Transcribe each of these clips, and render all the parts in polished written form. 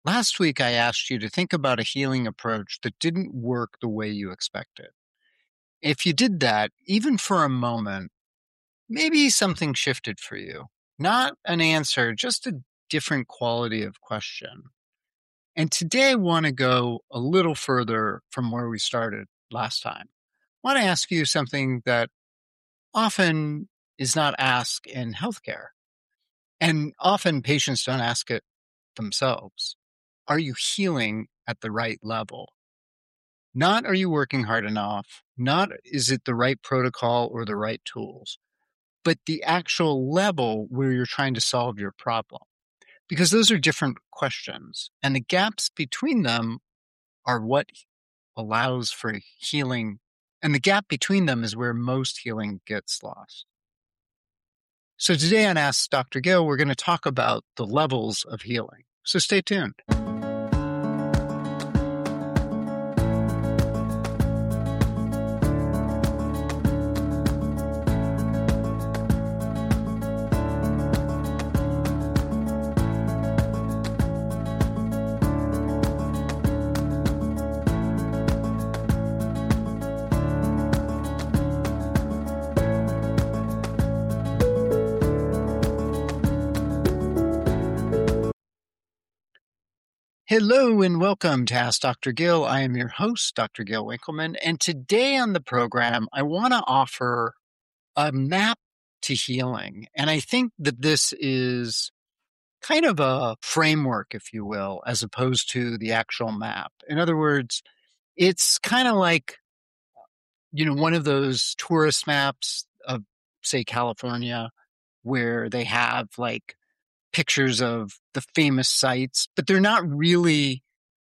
Last week, I asked you to think about a healing approach that didn't work the way you expected. If you did that, even for a moment, maybe something shifted for you. Not an answer, just a different quality of question. And today, I want to go a little further from where we started last time. I want to ask you something that often is not asked in healthcare. And often patients don't ask it themselves. Are you healing at the right level? Not are you working hard enough? Not is it the right protocol or the right tools, but the actual level where you're trying to solve your problem. Because those are different questions. And the gaps between them are what allows for healing. And the gap between them is where most healing gets lost. So today on Ask Dr. Gill, we're going to talk about the levels of healing. So stay tuned. Hello and welcome to Ask Dr. Gill. I am your host, Dr. Gill Winkleman, and today on the program, I want to offer a map to healing. And I think that this is kind of a framework, if you will, as opposed to the actual map. In other words, it's kind of like, one of those tourist maps of, say, California, where they have like pictures of the famous sites, but they're not really,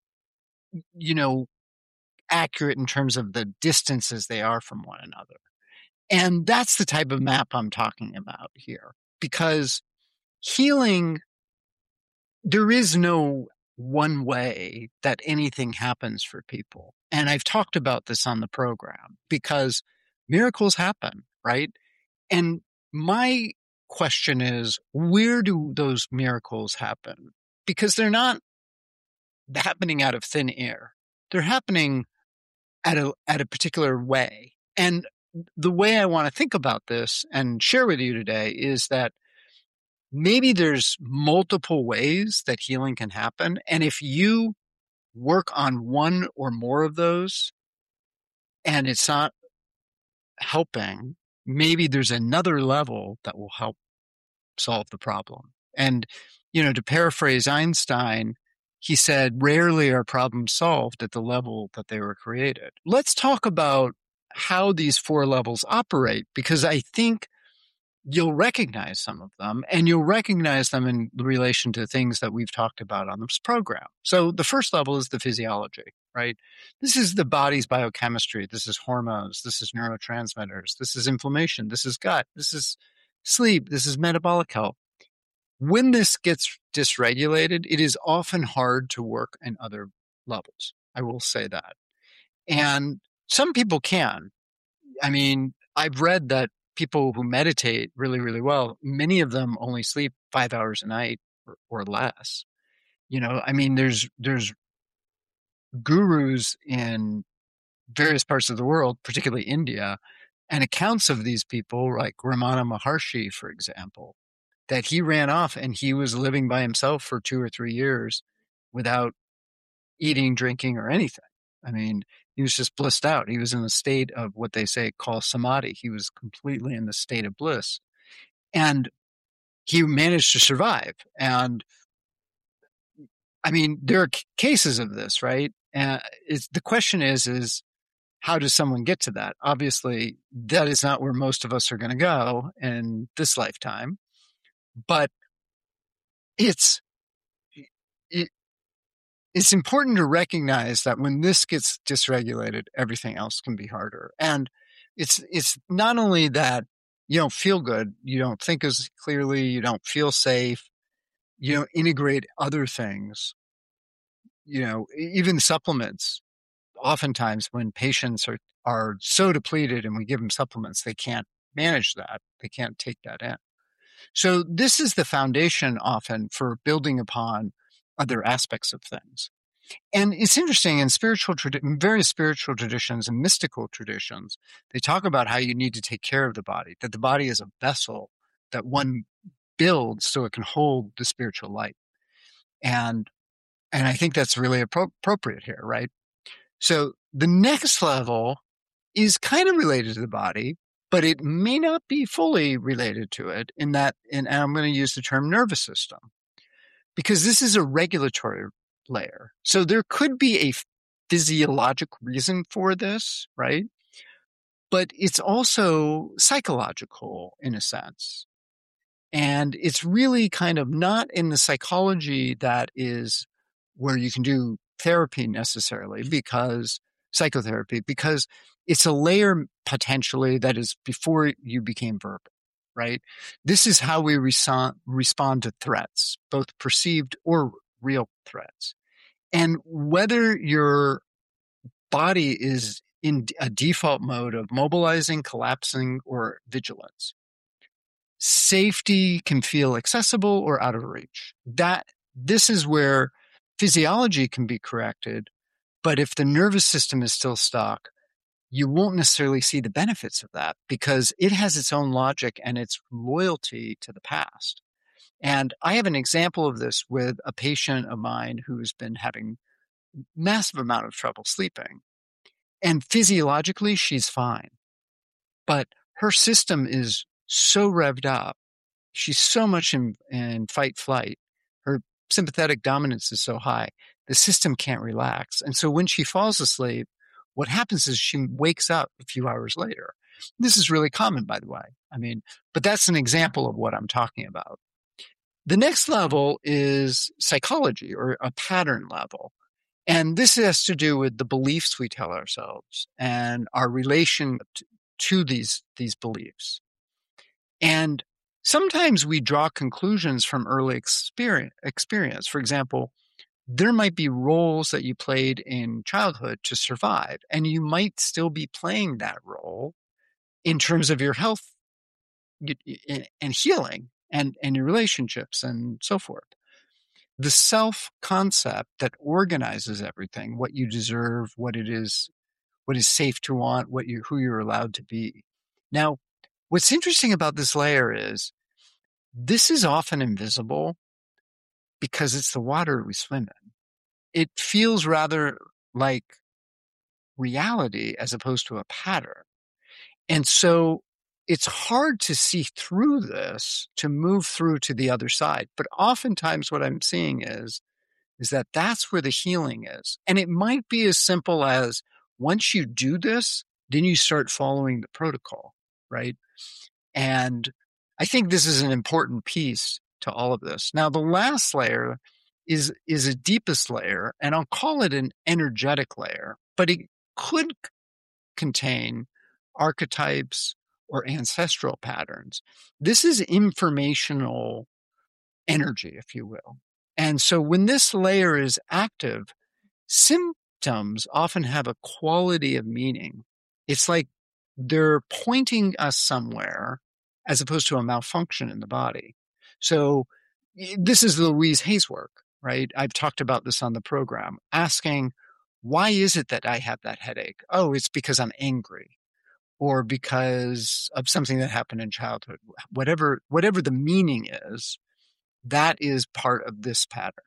accurate in terms of the distances they are from one another. And that's the type of map I'm talking about here, because healing, there is no one way that anything happens for people. And I've talked about this on the program because miracles happen, right? And my question is, where do those miracles happen? Because they're not happening out of thin air. They're happening at a particular way. And the way I want to think about this and share with you today is that maybe there's multiple ways that healing can happen. And if you work on one or more of those and it's not helping, maybe there's another level that will help solve the problem. And, to paraphrase Einstein, he said, rarely are problems solved at the level that they were created. Let's talk about how these four levels operate, because I think you'll recognize some of them, and you'll recognize them in relation to things that we've talked about on this program. So the first level is the physiology, right? This is the body's biochemistry. This is hormones. This is neurotransmitters. This is inflammation. This is gut. This is sleep. This is metabolic health. When this gets dysregulated, it is often hard to work in other levels. I will say that. And some people can. I mean, I've read that people who meditate really, really well, many of them only sleep 5 hours a night or less. There's gurus in various parts of the world, particularly India, and accounts of these people like Ramana Maharshi, for example, that he ran off and he was living by himself for 2 or 3 years without eating, drinking, or anything. I mean, he was just blissed out. He was in a state of what they say call samadhi. He was completely in the state of bliss. And he managed to survive. And I mean, there are cases of this, right? And the question is how does someone get to that? Obviously, that is not where most of us are going to go in this lifetime. But it's important to recognize that when this gets dysregulated, everything else can be harder. And it's not only that you don't feel good, you don't think as clearly, you don't feel safe, you don't integrate other things, even supplements. Oftentimes when patients are so depleted and we give them supplements, they can't manage that. They can't take that in. So this is the foundation often for building upon other aspects of things. And it's interesting in various spiritual traditions and mystical traditions, they talk about how you need to take care of the body, that the body is a vessel that one builds so it can hold the spiritual light. And I think that's really appropriate here, right? So the next level is kind of related to the body, but it may not be fully related to it and I'm going to use the term nervous system, because this is a regulatory layer. So there could be a physiologic reason for this, right? But it's also psychological in a sense. And it's really kind of not in the psychology that is where you can do therapy necessarily, psychotherapy, because it's a layer potentially that is before you became verbal, right? This is how we respond to threats, both perceived or real threats. And whether your body is in a default mode of mobilizing, collapsing, or vigilance, safety can feel accessible or out of reach. This is where physiology can be corrected, but if the nervous system is still stuck, you won't necessarily see the benefits of that because it has its own logic and its loyalty to the past. And I have an example of this with a patient of mine who's been having massive amount of trouble sleeping. And physiologically, she's fine. But her system is so revved up. She's so much in fight flight. Her sympathetic dominance is so high. The system can't relax. And so when she falls asleep, what happens is she wakes up a few hours later. This is really common, by the way. But that's an example of what I'm talking about. The next level is psychology, or a pattern level. And this has to do with the beliefs we tell ourselves and our relation to these beliefs. And sometimes we draw conclusions from early experience. For example, there might be roles that you played in childhood to survive, and you might still be playing that role in terms of your health and healing and your relationships and so forth. The self-concept that organizes everything, what you deserve, what is safe to want, who you're allowed to be. Now, what's interesting about this layer is this is often invisible because it's the water we swim in. It feels rather like reality as opposed to a pattern. And so it's hard to see through this to move through to the other side. But oftentimes what I'm seeing is that that's where the healing is. And it might be as simple as once you do this, then you start following the protocol, right? And I think this is an important piece to all of this. Now, the last layer is a deepest layer, and I'll call it an energetic layer, but it could contain archetypes or ancestral patterns. This is informational energy, if you will. And so when this layer is active, symptoms often have a quality of meaning. It's like they're pointing us somewhere as opposed to a malfunction in the body. So this is Louise Hay's work, right? I've talked about this on the program, asking, why is it that I have that headache? Oh, it's because I'm angry, or because of something that happened in childhood. Whatever the meaning is, that is part of this pattern.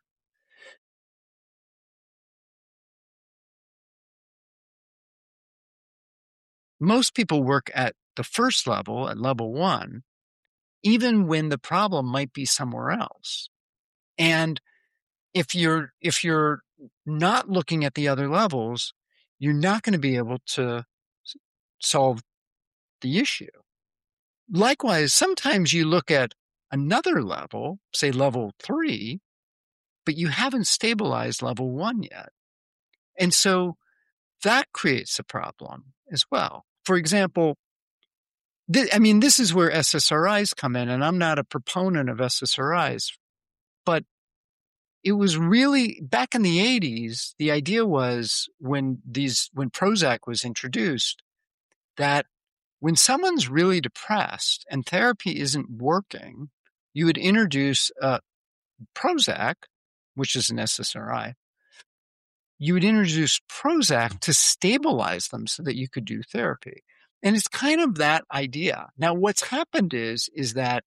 Most people work at the first level, at level 1, even when the problem might be somewhere else. And if you're not looking at the other levels, you're not going to be able to solve the issue. Likewise, sometimes you look at another level, say level 3, but you haven't stabilized level 1 yet. And so that creates a problem as well. For example, this is where SSRIs come in, and I'm not a proponent of SSRIs, but it was really back in the 80s, the idea was when Prozac was introduced, that when someone's really depressed and therapy isn't working, you would introduce Prozac which is an SSRI, you would introduce Prozac to stabilize them so that you could do therapy. And it's kind of that idea. Now, what's happened is that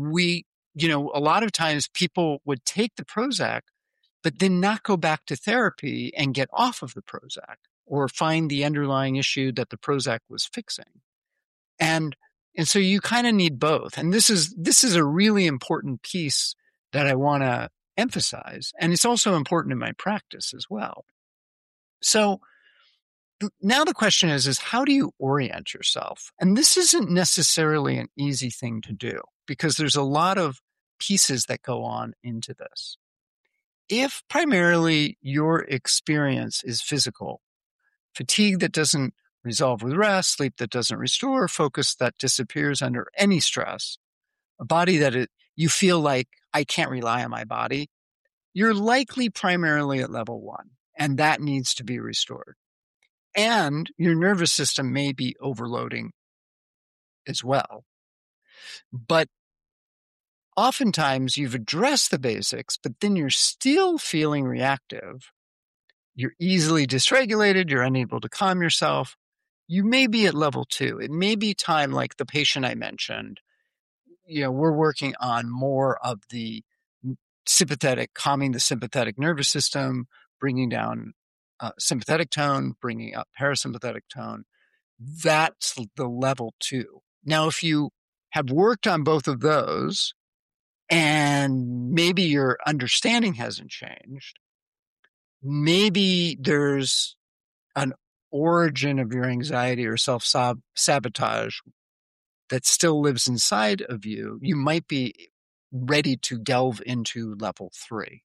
a lot of times people would take the Prozac, but then not go back to therapy and get off of the Prozac or find the underlying issue that the Prozac was fixing. And so you kind of need both. And this is a really important piece that I want to emphasize. And it's also important in my practice as well. So now the question is how do you orient yourself? And this isn't necessarily an easy thing to do because there's a lot of pieces that go on into this. If primarily your experience is physical, fatigue that doesn't resolve with rest, sleep that doesn't restore, focus that disappears under any stress, a body that you feel like I can't rely on my body, you're likely primarily at level 1, and that needs to be restored. And your nervous system may be overloading as well. But oftentimes you've addressed the basics, but then you're still feeling reactive. You're easily dysregulated. You're unable to calm yourself. You may be at level 2. It may be time, like the patient I mentioned, we're working on more of the calming the sympathetic nervous system, bringing down sympathetic tone, bringing up parasympathetic tone. That's the level 2. Now, if you have worked on both of those and maybe your understanding hasn't changed, maybe there's an origin of your anxiety or self-sabotage that still lives inside of you, you might be ready to delve into level 3.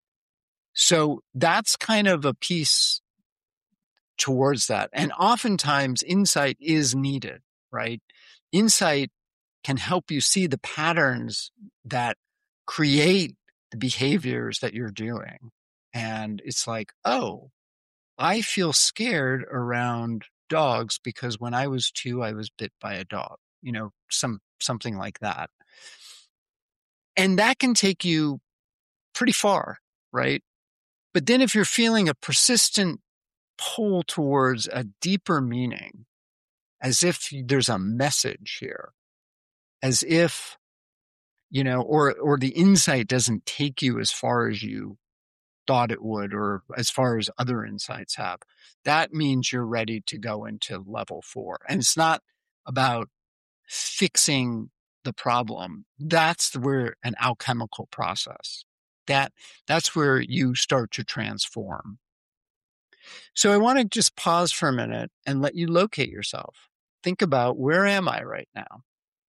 So that's kind of a piece towards that. And oftentimes insight is needed, right? Insight can help you see the patterns that create the behaviors that you're doing. And it's like, oh, I feel scared around dogs because when I was 2, I was bit by a dog, something like that. And that can take you pretty far, right? But then if you're feeling a persistent pull towards a deeper meaning, as if there's a message here, as if, or the insight doesn't take you as far as you thought it would, or as far as other insights have, that means you're ready to go into level 4. And it's not about fixing the problem. That's where an alchemical process. That's where you start to transform. So I want to just pause for a minute and let you locate yourself. Think about, where am I right now?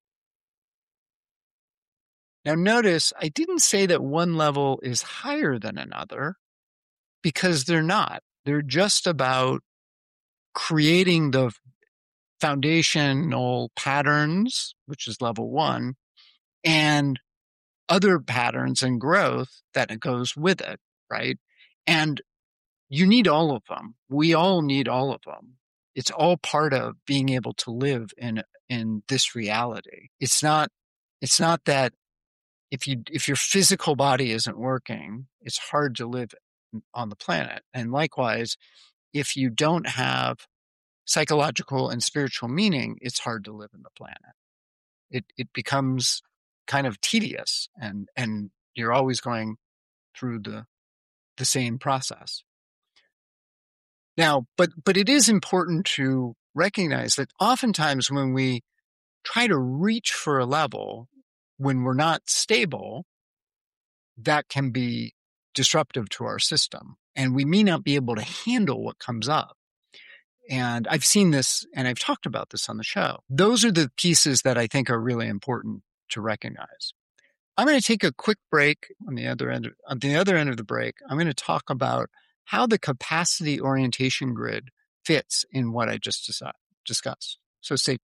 Now notice I didn't say that one level is higher than another, because they're not. They're just about creating the foundational patterns, which is level 1, and other patterns and growth that goes with it, right? And you need all of them. We all need all of them. It's all part of being able to live in this reality. It's not that if your physical body isn't working, it's hard to live on the planet. And likewise, if you don't have psychological and spiritual meaning, it's hard to live in the planet. It becomes kind of tedious, and you're always going through the same process. Now, but it is important to recognize that oftentimes when we try to reach for a level, when we're not stable, that can be disruptive to our system, and we may not be able to handle what comes up. And I've seen this, and I've talked about this on the show. Those are the pieces that I think are really important to recognize. I'm going to take a quick break. On the other end of the break, I'm going to talk about how the capacity orientation grid fits in what I just discussed. So stay.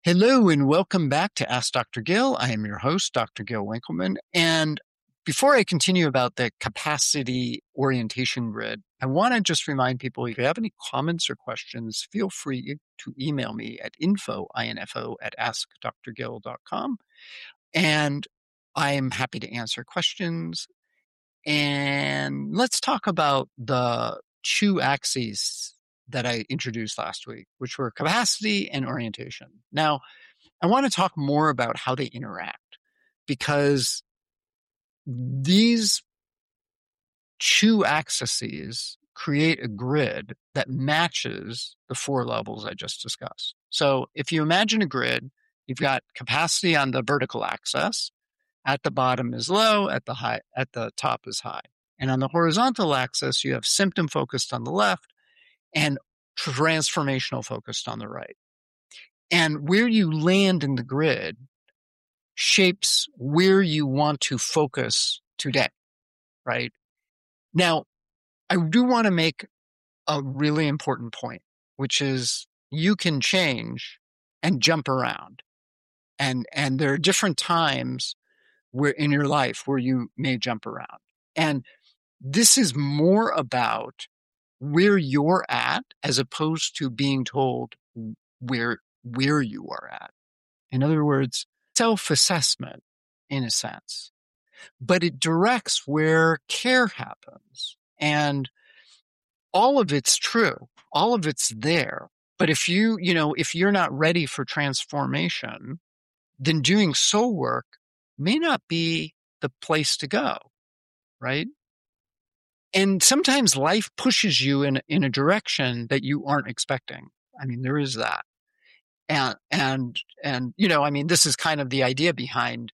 Hello and welcome back to Ask Dr. Gill. I am your host, Dr. Gill Winkleman. And before I continue about the capacity orientation grid, I want to just remind people, if you have any comments or questions, feel free to email me at info@askdrgill.com. And I am happy to answer questions. And let's talk about the two axes that I introduced last week, which were capacity and orientation. Now, I want to talk more about how they interact, because these two axes create a grid that matches the four levels I just discussed. So if you imagine a grid, you've got capacity on the vertical axis. At the bottom is low, at the top is high. And on the horizontal axis, you have symptom focused on the left and transformational focused on the right. And where you land in the grid shapes where you want to focus today, right? Now, I do want to make a really important point, which is you can change and jump around. And there are different times where in your life where you may jump around. And this is more about where you're at as opposed to being told where you are at. In other words, self-assessment in a sense, but it directs where care happens. And all of it's true. All of it's there. But if you're not ready for transformation, then doing soul work may not be the place to go, right? And sometimes life pushes you in a direction that you aren't expecting. I mean, there is that. And this is kind of the idea behind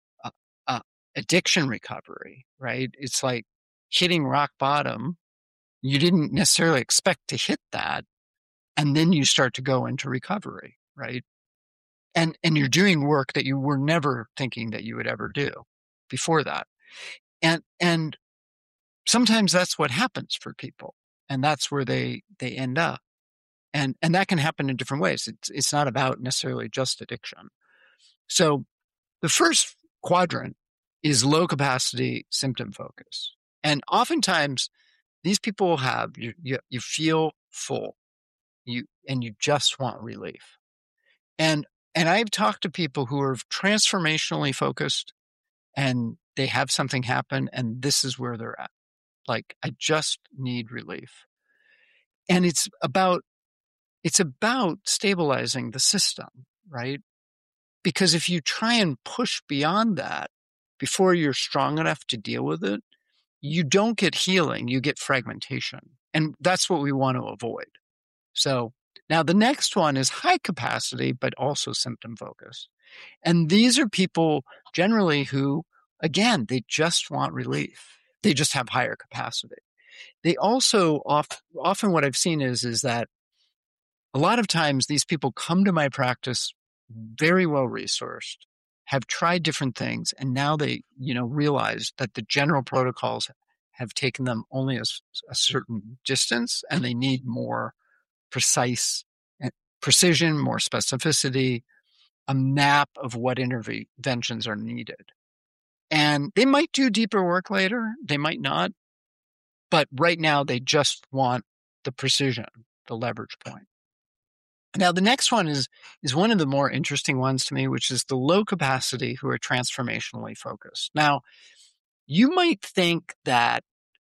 addiction recovery, right? It's like hitting rock bottom. You didn't necessarily expect to hit that. And then you start to go into recovery, right? And you're doing work that you were never thinking that you would ever do before that. And sometimes that's what happens for people. And that's where they end up. And that can happen in different ways. It's not about necessarily just addiction. So the first quadrant is low capacity symptom focus. And oftentimes these people have, you feel full, you just want relief. And I've talked to people who are transformationally focused and they have something happen and this is where they're at. Like, I just need relief. And it's about stabilizing the system, right? Because if you try and push beyond that before you're strong enough to deal with it, you don't get healing, you get fragmentation. And that's what we want to avoid. So now the next one is high capacity, but also symptom focused. And these are people generally who, again, they just want relief. They just have higher capacity. They also often what I've seen is that a lot of times these people come to my practice very well resourced, have tried different things, and now they, realize that the general protocols have taken them only a certain distance, and they need more precise precision, more specificity, a map of what interventions are needed. And they might do deeper work later, they might not, but right now they just want the precision, the leverage point. Now, the next one is one of the more interesting ones to me, which is the low capacity who are transformationally focused. Now, you might think that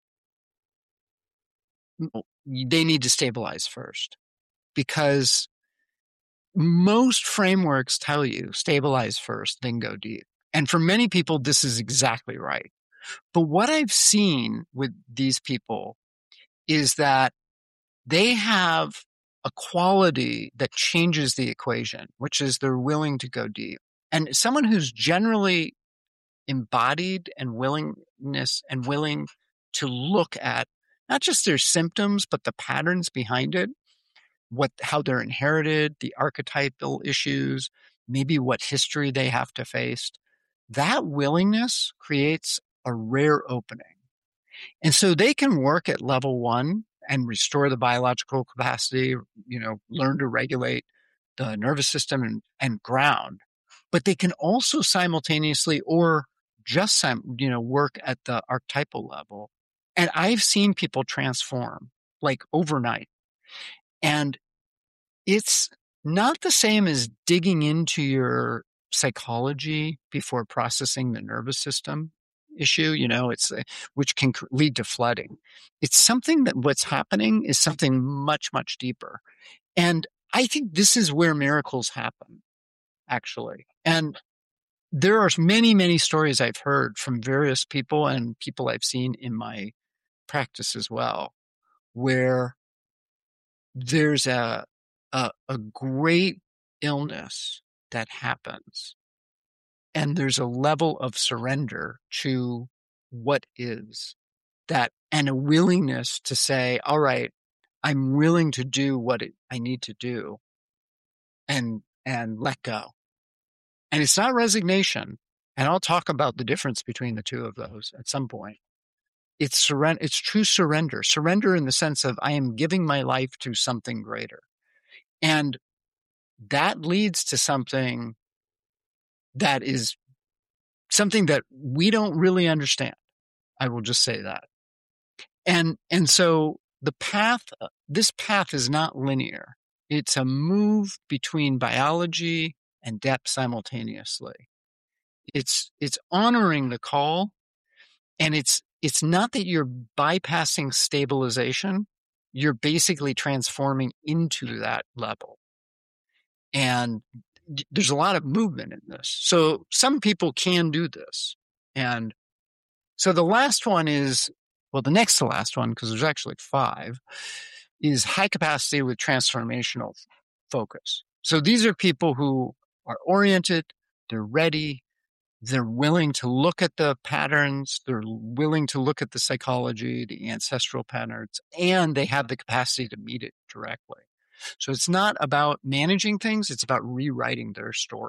they need to stabilize first because most frameworks tell you stabilize first, then go deep. And for many people, this is exactly right. But what I've seen with these people is that they have a quality that changes the equation, which is they're willing to go deep. And someone who's generally embodied and willing to look at not just their symptoms, but the patterns behind it, how they're inherited, the archetypal issues, maybe what history they have to face. That willingness creates a rare opening. And so they can work at level 1 and restore the biological capacity, learn to regulate the nervous system and ground, but they can also simultaneously or just work at the archetypal level. And I've seen people transform like overnight. And it's not the same as digging into your psychology before processing the nervous system issue, which can lead to flooding. It's something that what's happening is something much, much deeper. And I think this is where miracles happen, actually. And there are many, many stories I've heard from various people and people I've seen in my practice as well, where there's a great illness that happens, and there's a level of surrender to what is that, and a willingness to say, all right, I'm willing to do what I need to do and let go. And it's not resignation. And I'll talk about the difference between the two of those at some point. It's surrender. It's true surrender. Surrender in the sense of I am giving my life to something greater. And that leads to something that is something that we don't really understand. I will just say that. And so this path is not linear. It's a move between biology and depth simultaneously. It's honoring the call, and it's not that you're bypassing stabilization. You're basically transforming into that level. And there's a lot of movement in this. So some people can do this. And so the last one is, well, the next to last one, because there's actually 5, is high capacity with transformational focus. So these are people who are oriented, they're ready, they're willing to look at the patterns, they're willing to look at the psychology, the ancestral patterns, and they have the capacity to meet it directly. So it's not about managing things, it's about rewriting their story.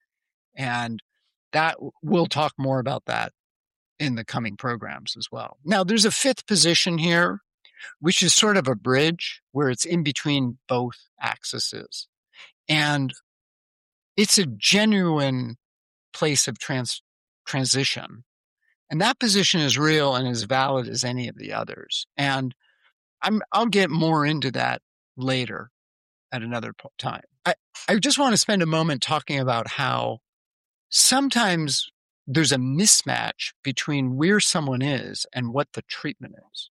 And that we'll talk more about that in the coming programs as well. Now, there's a 5th position here, which is sort of a bridge where it's in between both axes. And it's a genuine place of transition. And that position is real and as valid as any of the others. And I'll get more into that later at another time. I just want to spend a moment talking about how sometimes there's a mismatch between where someone is and what the treatment is.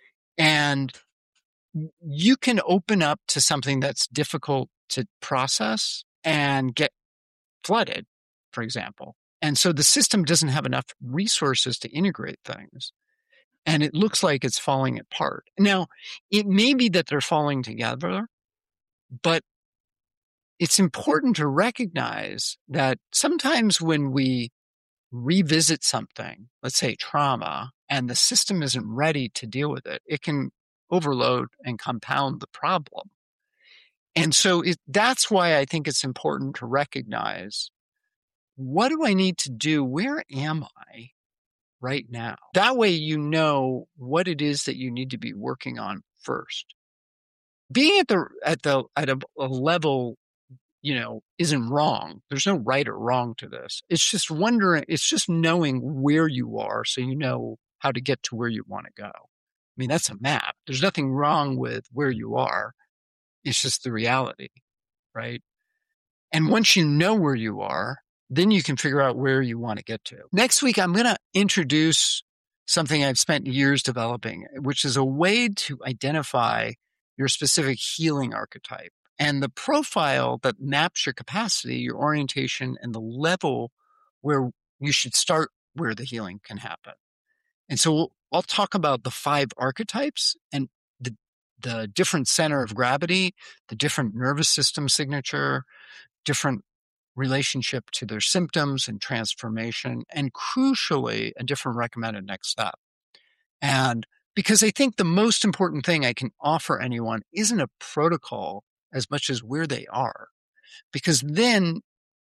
And you can open up to something that's difficult to process and get flooded, for example. And so the system doesn't have enough resources to integrate things. And it looks like it's falling apart. Now, it may be that they're falling together, but it's important to recognize that sometimes when we revisit something, let's say trauma, and the system isn't ready to deal with it, it can overload and compound the problem. And so that's why I think it's important to recognize, what do I need to do? Where am I right now? That way you know what it is that you need to be working on first. Being at a level, isn't wrong. There's no right or wrong to this. It's just knowing where you are so you know how to get to where you want to go. I mean, that's a map. There's nothing wrong with where you are. It's just the reality, right? And once you know where you are, then you can figure out where you want to get to. Next week, I'm going to introduce something I've spent years developing, which is a way to identify your specific healing archetype and the profile that maps your capacity, your orientation, and the level where you should start where the healing can happen. And so I'll talk about the 5 archetypes and the different center of gravity, the different nervous system signature, different relationship to their symptoms and transformation, and crucially, a different recommended next step. And because I think the most important thing I can offer anyone isn't a protocol as much as where they are, because then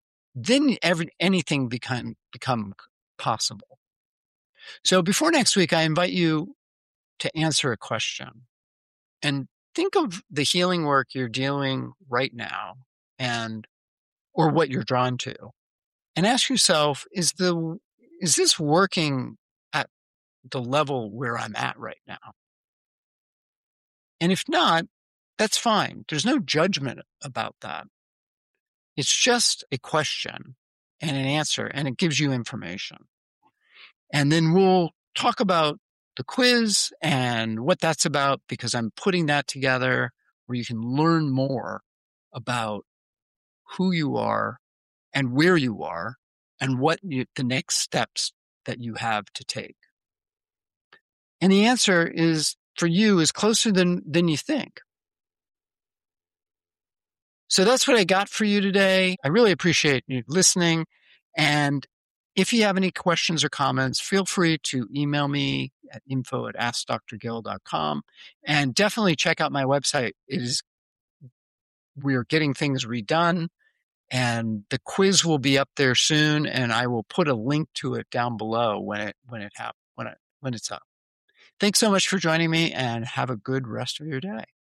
anything become possible. So before next week, I invite you to answer a question and think of the healing work you're doing right now and or what you're drawn to. And ask yourself, is this working at the level where I'm at right now? And if not, that's fine. There's no judgment about that. It's just a question and an answer, and it gives you information. And then we'll talk about the quiz and what that's about, because I'm putting that together where you can learn more about who you are and where you are and the next steps that you have to take. And the answer is, for you, is closer than you think. So that's what I got for you today. I really appreciate you listening. And if you have any questions or comments, feel free to email me at info@askdrgill.com, and definitely check out my website. We're getting things redone, and the quiz will be up there soon, and I will put a link to it down below when it's up. Thanks so much for joining me, and have a good rest of your day.